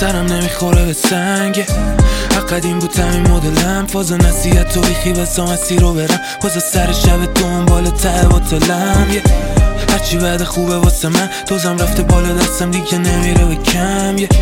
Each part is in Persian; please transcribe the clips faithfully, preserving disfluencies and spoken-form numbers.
سرم نمیخوره به سنگ قدیم بود همین مدلم فاز نصیحت و بیخی بسام اسی رو برم باز سر شب دنبال ته باطلم یه هرچی بعد خوبه واسه من دوزم رفته بالا دستم دیگه نمیره به کم یه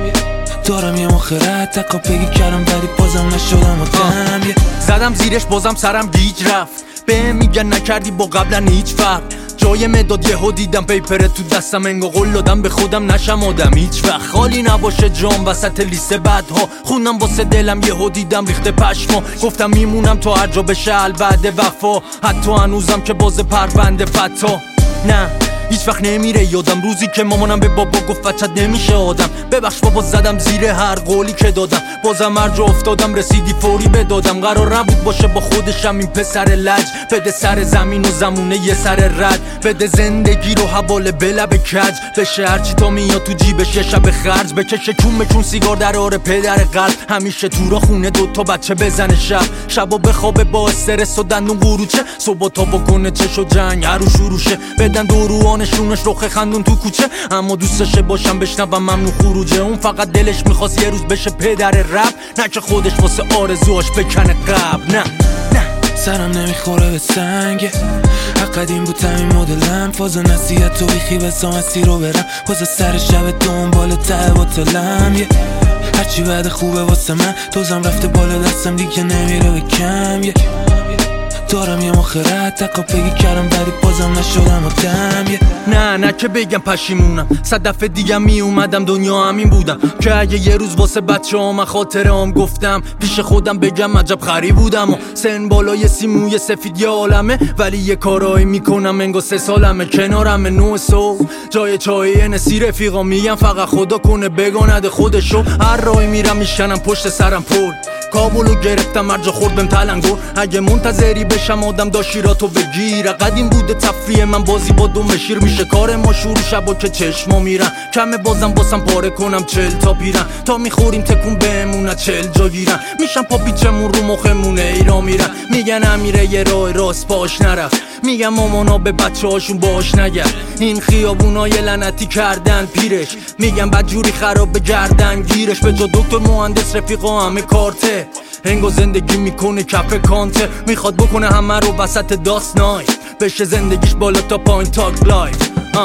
دارم یه مخرت تکا پگی کردم ولی بازم نشدم آدم یه زدم زیرش بازم سرم گیج رفت به میگن نکردی با قبلا هیچ فرق جای مداد یهو دیدم پیپره تو دستم انگا قول دادم به خودم نشم آدم هیچ وقت خالی نباشه جام وسط لیست بعدها خوندم واسه دلم یهو دیدم ریخته پشما گفتم میمونم تا هر جا بشه بعد وفا حتی هنوزم که باز پرونده فتا نه هیچ وقت نمیره یادم روزی که مامانم به بابا گفت بچت نمیشه آدم ببخش بابا زدم زیر هر قولی که دادم بازم هر جا افتادم رسیدی فوری بدادم قرار نبود باشه با خودشم این پسر لج بده سر زمین و زمونه یه سر رد بده زندگی رو حواله بلب کج بشه هرچی تا میاد تو جیبش یه شب خرج بکشه کون بکون سیگار در آره پدر قلب همیشه تو را خونه دوتا بچه بزنه شب شبا بخوابه با استرس و دندون قروچه صبح تا بکنه چش و جنگ هرو شروشه بدن دورو نشونش رخ خندون تو کوچه اما دوستشه باشم بشنوم ممنون خروجه اون فقط دلش میخواست یه روز بشه پدر رپ نه که خودش واسه آرزوهاش بکنه قبل نه نه سرم نمیخوره به سنگ قدیم بود همین مدلم فاز نصیحت و بیخی بسام اسی رو برم باز سر شب دنبال ته باطلم یه هرچی بعد خوبه واسه من دوزم رفته بالا دستم دیگه نمیره به کم یه دارم یه مخرت تکا پگی کردم ولی بازم نشدم آدم یه نه نه که بگم پشیمونم صد دفعه دیگه می اومدم دنیا همین بودم که اگه یه روز واسه بچه ها من خاطره هم گفتم پیش خودم بگم عجب خری بودم و سن بالای سیموی سفید یه عالمه ولی یه کارایی میکنم انگا سه سالمه کنارم نو سو جای چای نسی رفیقا میگم فقط خدا کنه بگانده خودشو هر راهی میرم میشنم پشت سرم پل کابلو گرفتم هر جا خورد بهم تلنگور اگه منتظری بشم آدم داشیراتو بگیره قدیم بوده تفریح من بازی با دوم شیر میشه کار ما شروع شبا که چشما میرن کمه بازم باسم پاره کنم چل تا پیرن تا میخوریم تکون بهمونه چل جا گیرن میشم پا پیچمون رو مخمونه ایرا میرن میگن امیره یه راه راست پاش نرفت میگم مامانا به بچه هاشون باش نگرد این خیابونای لعنتی کردن پیرش میگم بدجوری خراب بگردن گیرش به جا دکتر مهندس رفیقا همه کارته هنگو زندگی میکنه کف کانته میخواد بکنه همه رو وسط داست نایف بشه زندگیش بالا تا پایین تاک لایف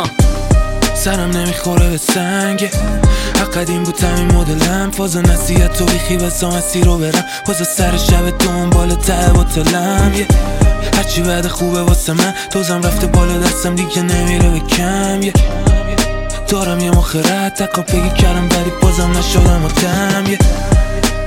سرم نمیخوره به سنگ قدیم بود همین مدلم فاز نصیحت و بیخی بسام اسی رو برم باز سر شب دنبال ته باطلم یه هرچی بعد خوبه واسه من دوزم رفته بالا دستم دیگه نمیره به کم یه دارم یه مخرت تکا پگی کردم ولی بازم نشدم آدم یه